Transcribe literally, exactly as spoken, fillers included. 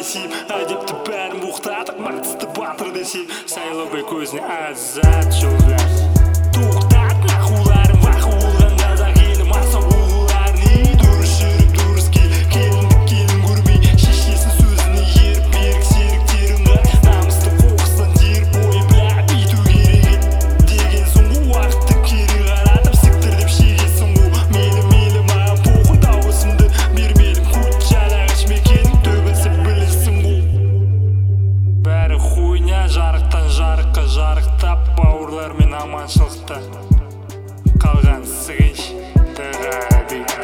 есейіп, әдепті бәрін боқтадық, мақтысты батыр десей, Сайлаубай көзіне азат жолдар. Тоқтат нақуларын, бақы болған қазақ елі, маса оғыларын, дұрыс жүріп, дұрыс кел, келінді келін көрмей, шешесін сөзіне еріп, берік серіктерін қай, намысты қоқыстан теріп, бойы бля, бүйту керек деген соң ғой, уақытты кері қаратып, сіктірдеп шегесің ғой, мейлі мейлі маған похуй, дауысымды бермедім, көт жалағыш мекенің төбесі білірсің ғой. Бәрі хуйня, жарықтан жарыққа жарықтап, бауырлармен аманшылықта қалған сығыш тығады.